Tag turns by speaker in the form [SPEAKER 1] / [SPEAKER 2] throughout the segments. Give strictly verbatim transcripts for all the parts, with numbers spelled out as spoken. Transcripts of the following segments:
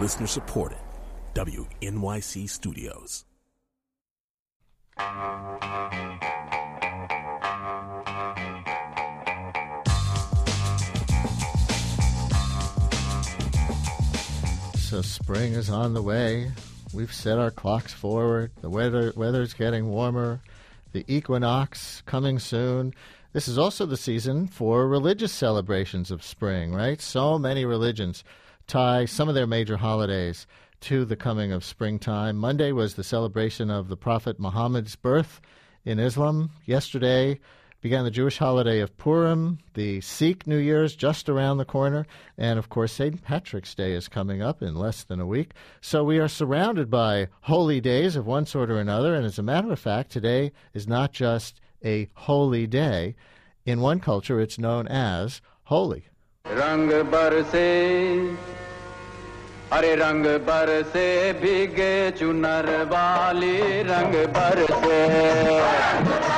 [SPEAKER 1] Listener supported. W N Y C Studios.
[SPEAKER 2] So spring is on the way. We've set our clocks forward. The weather weather's getting warmer. The equinox coming soon. This is also the season for religious celebrations of spring, right? So many religions tie some of their major holidays to the coming of springtime. Monday was the celebration of the Prophet Muhammad's birth in Islam. Yesterday began the Jewish holiday of Purim. The Sikh New Year's just around the corner. And, of course, Saint Patrick's Day is coming up in less than a week. So we are surrounded by holy days of one sort or another. And as a matter of fact, today is not just a holy day. In one culture, it's known as Holi.
[SPEAKER 3] Rang barse, are rang barse, bhige chunar wali rang barse.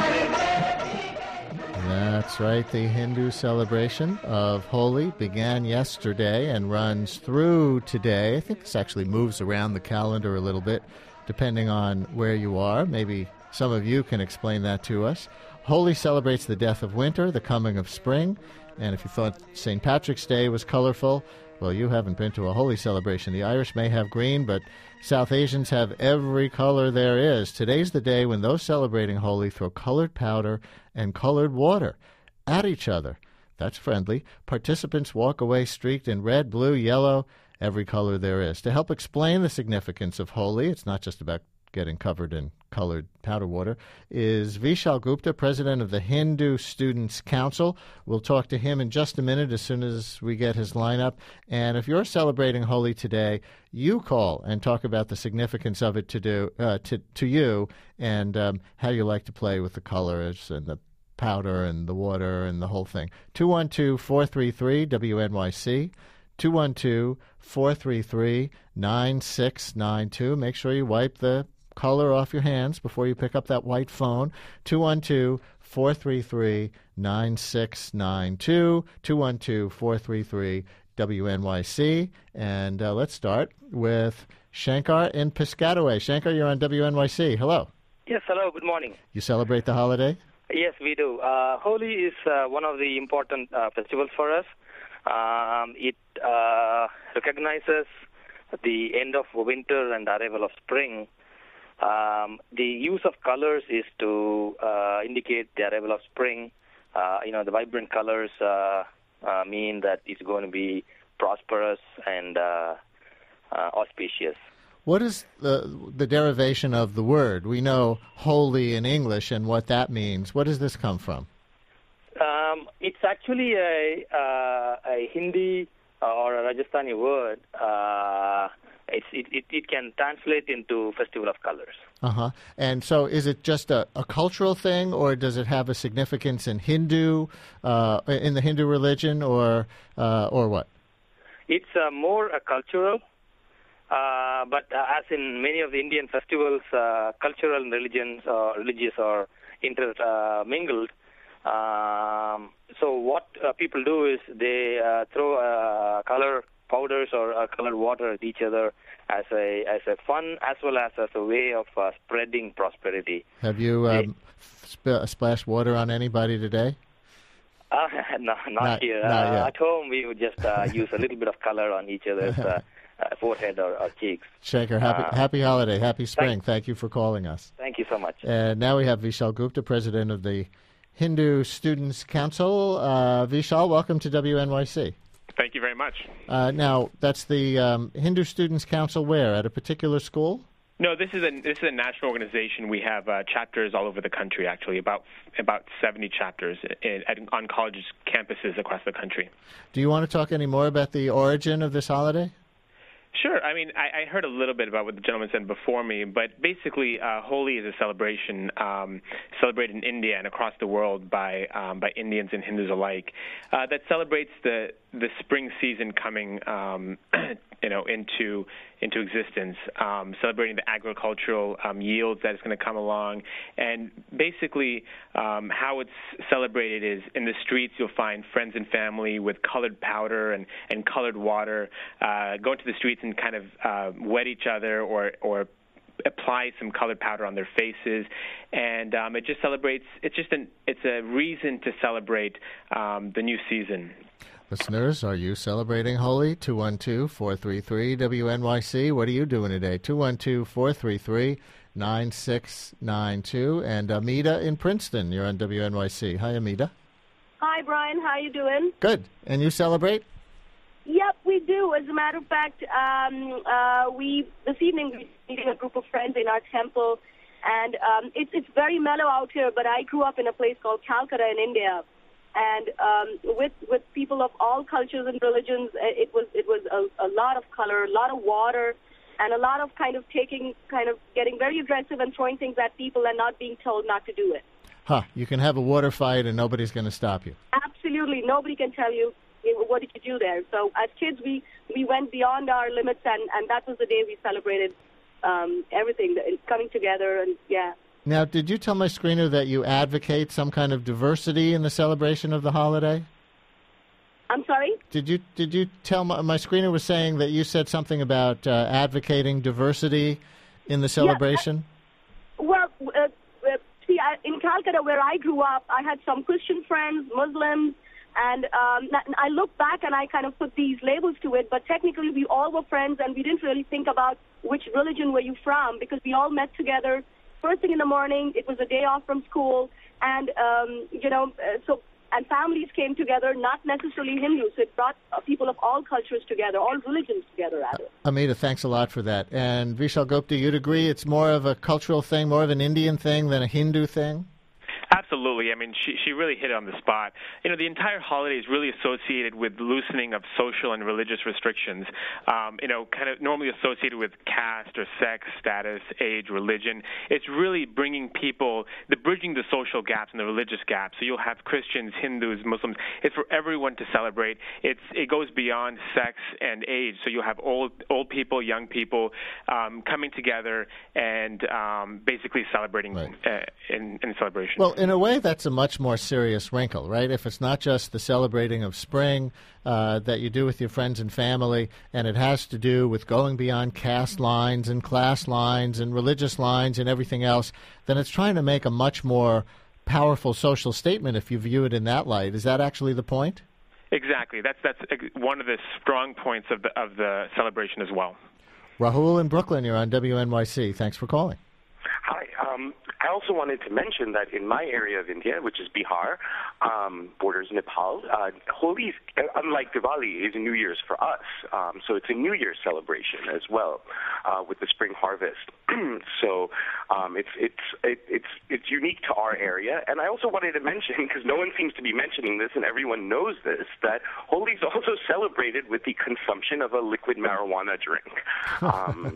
[SPEAKER 2] That's right. The Hindu celebration of Holi began yesterday and runs through today. I think this actually moves around the calendar a little bit, depending on where you are. Maybe some of you can explain that to us. Holi celebrates the death of winter, the coming of spring. And if you thought Saint Patrick's Day was colorful, well, you haven't been to a Holi celebration. The Irish may have green, but South Asians have every color there is. Today's the day when those celebrating Holi throw colored powder and colored water at each other. That's friendly. Participants walk away streaked in red, blue, yellow, every color there is. To help explain the significance of Holi, it's not just about getting covered in colored powder water, is Vishal Gupta, president of the Hindu Students' Council. We'll talk to him in just a minute as soon as we get his lineup. And if you're celebrating Holi today, you call and talk about the significance of it to do uh, to to you and um, how you like to play with the colors and the powder and the water and the whole thing. two one two, four three three, W N Y C. two one two, four three three, nine six nine two. Make sure you wipe the color off your hands before you pick up that white phone. two one two, four three three, nine six nine two. two one two, four three three, W N Y C. And uh, let's start with Shankar in Piscataway. Shankar, you're on W N Y C. Hello.
[SPEAKER 4] Yes, hello. Good morning.
[SPEAKER 2] You celebrate the holiday?
[SPEAKER 4] Yes, we do. Uh, Holi is uh, one of the important uh, festivals for us. Um, it uh, recognizes the end of winter and the arrival of spring. Um, the use of colors is to uh, indicate the arrival of spring. Uh, you know, the vibrant colors uh, uh, mean that it's going to be prosperous and uh, uh, auspicious.
[SPEAKER 2] What is the the derivation of the word? We know holy in English and what that means. What does this come from?
[SPEAKER 4] Um, it's actually a, uh, a Hindi or a Rajasthani word. Uh, it's, it, it, it can translate into Festival of Colors.
[SPEAKER 2] Uh-huh. And so is it just a, a cultural thing, or does it have a significance in Hindu, uh, in the Hindu religion, or uh, or what?
[SPEAKER 4] It's uh, more a cultural, uh, but uh, as in many of the Indian festivals, uh, cultural and religions or religious are intermingled. Um, so what uh, people do is they uh, throw uh, color powders or uh, colored water at each other as a as a fun as well as as a way of uh, spreading prosperity.
[SPEAKER 2] Have you um, sp- splashed water on anybody today?
[SPEAKER 4] Uh, no, not,
[SPEAKER 2] not
[SPEAKER 4] here.
[SPEAKER 2] Not
[SPEAKER 4] uh,
[SPEAKER 2] yet.
[SPEAKER 4] At home, we would just uh, use a little bit of color on each other's uh, uh, forehead or, or cheeks.
[SPEAKER 2] Shankar, happy,
[SPEAKER 4] uh,
[SPEAKER 2] happy holiday, happy spring.
[SPEAKER 4] Thank,
[SPEAKER 2] thank you for calling us.
[SPEAKER 4] Thank you so much.
[SPEAKER 2] And now we have Vishal Gupta, president of the Hindu Students' Council. Uh, Vishal, welcome to W N Y C.
[SPEAKER 5] Thank you very much.
[SPEAKER 2] Uh, now, that's the um, Hindu Students' Council where? At a particular school?
[SPEAKER 5] No, this is a this is a national organization. We have uh, chapters all over the country. Actually, about about seventy chapters in, at, on college campuses across the country.
[SPEAKER 2] Do you want to talk any more about the origin of this holiday?
[SPEAKER 5] Sure. I mean, I, I heard a little bit about what the gentleman said before me, but basically, uh, Holi is a celebration um, celebrated in India and across the world by um, by Indians and Hindus alike uh, that celebrates the the spring season coming, um, you know, into into existence, um, celebrating the agricultural um, yields that is going to come along, and basically um, how it's celebrated is in the streets you'll find friends and family with colored powder and, and colored water uh, going to the streets and kind of uh, wet each other or or apply some colored powder on their faces, and um, it just celebrates. It's just an it's a reason to celebrate um, the new season.
[SPEAKER 2] Listeners, are you celebrating Holi? two one two, four three three, W N Y C. What are you doing today? two one two, four three three, nine six nine two. And Amita in Princeton, you're on W N Y C. Hi, Amita.
[SPEAKER 6] Hi, Brian. How you doing?
[SPEAKER 2] Good. And you celebrate?
[SPEAKER 6] Yep, we do. As a matter of fact, um, uh, we this evening we're meeting a group of friends in our temple, and um, it's it's very mellow out here. But I grew up in a place called Calcutta in India, and um, with with people of all cultures and religions, it was it was a, a lot of color, a lot of water, and a lot of kind of taking, kind of getting very aggressive and throwing things at people and not being told not to do it.
[SPEAKER 2] Huh? You can have a water fight and nobody's going to stop you.
[SPEAKER 6] Absolutely, nobody can tell you. What did you do there? So as kids, we, we went beyond our limits, and, and that was the day we celebrated um, everything, coming together, and yeah.
[SPEAKER 2] Now, did you tell my screener that you advocate some kind of diversity in the celebration of the holiday?
[SPEAKER 6] I'm sorry?
[SPEAKER 2] Did you did you tell my, my screener was saying that you said something about uh, advocating diversity in the celebration?
[SPEAKER 6] Yeah, well, uh, uh, see, I, in Calcutta, where I grew up, I had some Christian friends, Muslims. And um, I look back and I kind of put these labels to it, but technically we all were friends and we didn't really think about which religion were you from, because we all met together first thing in the morning. It was a day off from school, and um, you know, uh, so and families came together, not necessarily Hindus. So it brought uh, people of all cultures together, all religions together, rather.
[SPEAKER 2] Amita, thanks a lot for that. And Vishal Gupta, you'd agree it's more of a cultural thing, more of an Indian thing than a Hindu thing?
[SPEAKER 5] Absolutely. I mean, she she really hit it on the spot. You know, the entire holiday is really associated with loosening of social and religious restrictions. Um, you know, kind of normally associated with caste or sex, status, age, religion. It's really bringing people, the bridging the social gaps and the religious gaps. So you'll have Christians, Hindus, Muslims. It's for everyone to celebrate. It's it goes beyond sex and age. So you'll have old old people, young people um, coming together and um, basically celebrating
[SPEAKER 2] right.
[SPEAKER 5] uh, in, in celebration.
[SPEAKER 2] Well, in a way, that's a much more serious wrinkle, right? If it's not just the celebrating of spring uh, that you do with your friends and family, and it has to do with going beyond caste lines and class lines and religious lines and everything else, then it's trying to make a much more powerful social statement if you view it in that light. Is that actually the point?
[SPEAKER 5] Exactly. That's that's one of the strong points of the of the celebration as well.
[SPEAKER 2] Rahul in Brooklyn, you're on W N Y C. Thanks for calling.
[SPEAKER 7] Hi. Um, I also wanted to mention that in my area of India, which is Bihar, um, borders Nepal, uh, Holi, unlike Diwali, is a New Year's for us. Um, so it's a New Year's celebration as well, uh, with the spring harvest. so um, it's it's it, it's it's unique to our area. And I also wanted to mention, because no one seems to be mentioning this, and everyone knows this, that Holi is also celebrated with the consumption of a liquid marijuana drink. Um,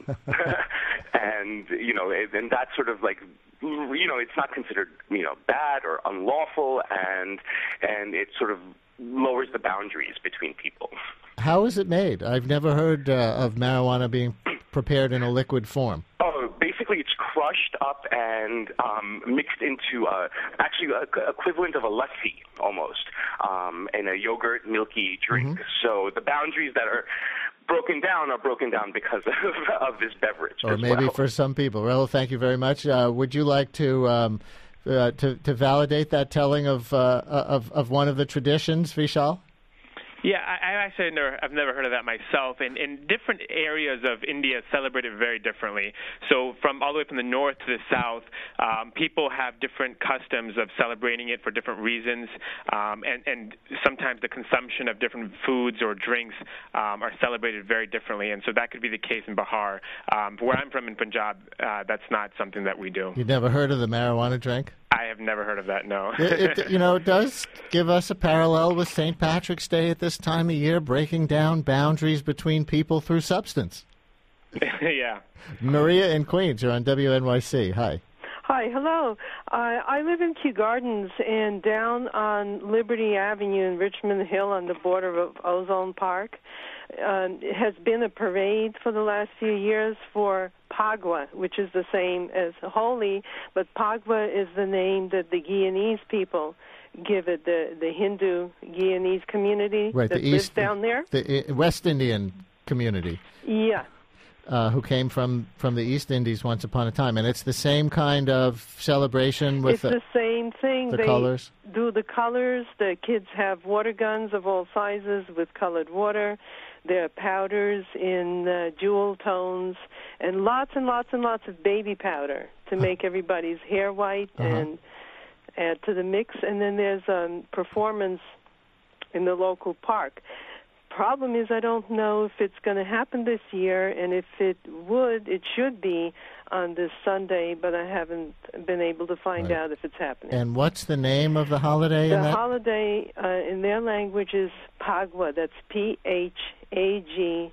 [SPEAKER 7] and you know, and that's sort of like, you know, it's not considered, you know, bad or unlawful, and and it sort of lowers the boundaries between people.
[SPEAKER 2] How is it made? I've never heard uh, of marijuana being prepared in a liquid form.
[SPEAKER 7] Oh, basically it's crushed up and um, mixed into uh, actually a, equivalent of a lassi almost, um, in a yogurt milky drink. Mm-hmm. So the boundaries that are broken down are broken down because of, of this beverage.
[SPEAKER 2] Or
[SPEAKER 7] as
[SPEAKER 2] maybe
[SPEAKER 7] well.
[SPEAKER 2] for some people. Rahul, thank you very much. Uh, would you like to, um, uh, to to validate that telling of uh, of of one of the traditions, Vishal?
[SPEAKER 5] Yeah, I, I actually never, I've never heard of that myself. And in different areas of India, celebrate it very differently. So from all the way from the north to the south, um, people have different customs of celebrating it for different reasons, um, and, and sometimes the consumption of different foods or drinks um, are celebrated very differently. And so that could be the case in Bihar. Um, where I'm from in Punjab, uh, that's not something that we do.
[SPEAKER 2] You've never heard of the marijuana drink?
[SPEAKER 5] I have never heard of that, no.
[SPEAKER 2] it, it, you know, it does give us a parallel with Saint Patrick's Day at this time of year, breaking down boundaries between people through substance.
[SPEAKER 5] Yeah.
[SPEAKER 2] Maria in Queens, you're on W N Y C. Hi.
[SPEAKER 8] Hi, hello. Uh, I live in Kew Gardens, and down on Liberty Avenue in Richmond Hill on the border of Ozone Park, uh, has been a parade for the last few years for Phagwa, which is the same as Holi, but Phagwa is the name that the Guyanese people give it, the, the Hindu Guyanese community
[SPEAKER 2] right,
[SPEAKER 8] that
[SPEAKER 2] the
[SPEAKER 8] lives
[SPEAKER 2] East,
[SPEAKER 8] down there.
[SPEAKER 2] The West Indian community.
[SPEAKER 8] Yeah.
[SPEAKER 2] Uh, who came from, from the East Indies once upon a time. And it's the same kind of celebration with
[SPEAKER 8] it's
[SPEAKER 2] the,
[SPEAKER 8] the same thing.
[SPEAKER 2] the
[SPEAKER 8] they
[SPEAKER 2] colors?
[SPEAKER 8] do the colors. The kids have water guns of all sizes with colored water. There are powders in uh, jewel tones, and lots and lots and lots of baby powder to make everybody's hair white
[SPEAKER 2] Uh-huh.
[SPEAKER 8] and add to the mix. And then there's a um, performance in the local park. Problem is, I don't know if it's going to happen this year, and if it would, it should be on this Sunday, but I haven't been able to find
[SPEAKER 2] Right.
[SPEAKER 8] out if it's happening.
[SPEAKER 2] And what's the name of the holiday?
[SPEAKER 8] The
[SPEAKER 2] in that?
[SPEAKER 8] holiday uh, in their language is Phagwa. That's P H A G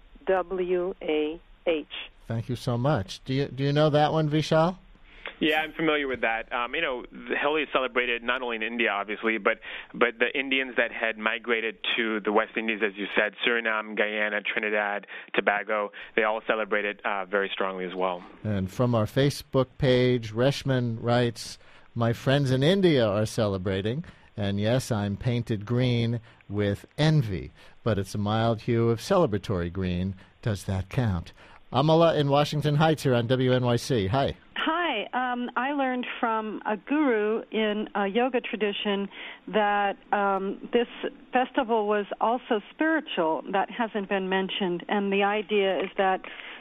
[SPEAKER 8] W A H.
[SPEAKER 2] Thank you so much. Do you do you know that one, Vishal?
[SPEAKER 5] Yeah, I'm familiar with that. Um, you know, the Holi is celebrated not only in India, obviously, but but the Indians that had migrated to the West Indies, as you said, Suriname, Guyana, Trinidad, Tobago, they all celebrate it uh, very strongly as well.
[SPEAKER 2] And from our Facebook page, Reshman writes, "My friends in India are celebrating, and yes, I'm painted green with envy, but it's a mild hue of celebratory green. Does that count?" Amala in Washington Heights here on W N Y C. Hi.
[SPEAKER 9] Hi. Um, I learned from a guru in a yoga tradition that um, this festival was also spiritual. That hasn't been mentioned. And the idea is that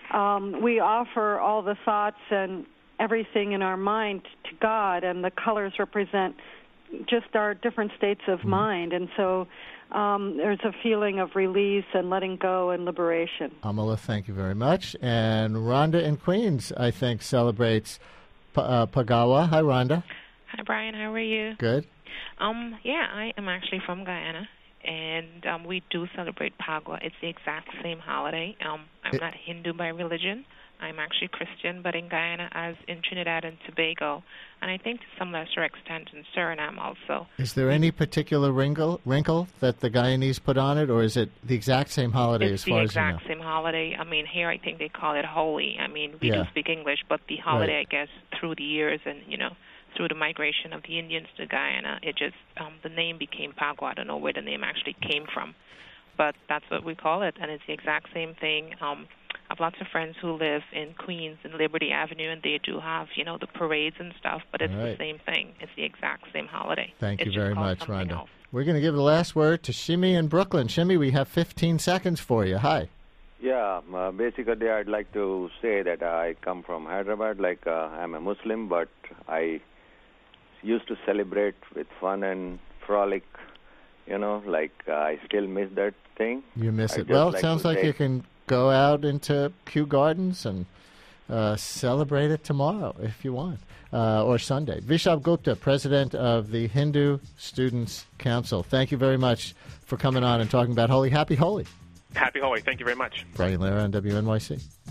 [SPEAKER 9] um, we offer all the thoughts and everything in our mind to God, and the colors represent just our different states of mm-hmm. mind. And so um, there's a feeling of release and letting go and liberation.
[SPEAKER 2] Amala, thank you very much. And Rhonda in Queens, I think, celebrates P- uh, Phagwa. Hi, Rhonda.
[SPEAKER 10] Hi, Brian. How are you?
[SPEAKER 2] Good.
[SPEAKER 10] Um, yeah, I am actually from Guyana, and um, we do celebrate Phagwa. It's the exact same holiday. Um, I'm
[SPEAKER 2] it,
[SPEAKER 10] not Hindu by religion. I'm actually Christian, but in Guyana, as in Trinidad and Tobago, and I think to some lesser extent in Suriname also.
[SPEAKER 2] Is there any particular wrinkle, wrinkle that the Guyanese put on it, or is it the exact same holiday
[SPEAKER 10] it's
[SPEAKER 2] as far as you know?
[SPEAKER 10] It's the exact same holiday. I mean, here I think they call it Holi. I mean, we
[SPEAKER 2] yeah.
[SPEAKER 10] do speak English, but the holiday,
[SPEAKER 2] right.
[SPEAKER 10] I guess, through the years and, you know, through the migration of the Indians to Guyana, it just, um, the name became Phagwa. I don't know where the name actually came from, but that's what we call it, and it's the exact same thing. Um, I have lots of friends who live in Queens and Liberty Avenue, and they do have, you know, the parades and stuff, but it's
[SPEAKER 2] right.
[SPEAKER 10] the same thing. It's the exact same holiday.
[SPEAKER 2] Thank
[SPEAKER 10] it's
[SPEAKER 2] you very much,
[SPEAKER 10] something
[SPEAKER 2] Rhonda.
[SPEAKER 10] else.
[SPEAKER 2] We're going to give the last word to Shimi in Brooklyn. Shimi, we have fifteen seconds for you. Hi.
[SPEAKER 11] Yeah, uh, basically I'd like to say that I come from Hyderabad, like uh, I'm a Muslim, but I used to celebrate with fun and frolic, you know, like uh, I still miss that thing.
[SPEAKER 2] You miss
[SPEAKER 11] I
[SPEAKER 2] it. Well, it
[SPEAKER 11] like
[SPEAKER 2] sounds like
[SPEAKER 11] say,
[SPEAKER 2] you can go out into Kew Gardens and uh, celebrate it tomorrow if you want, uh, or Sunday. Vishal Gupta, president of the Hindu Students' Council. Thank you very much for coming on and talking about Holi. Happy Holi.
[SPEAKER 5] Happy Holi. Thank you very much.
[SPEAKER 2] Brian Lara on W N Y C.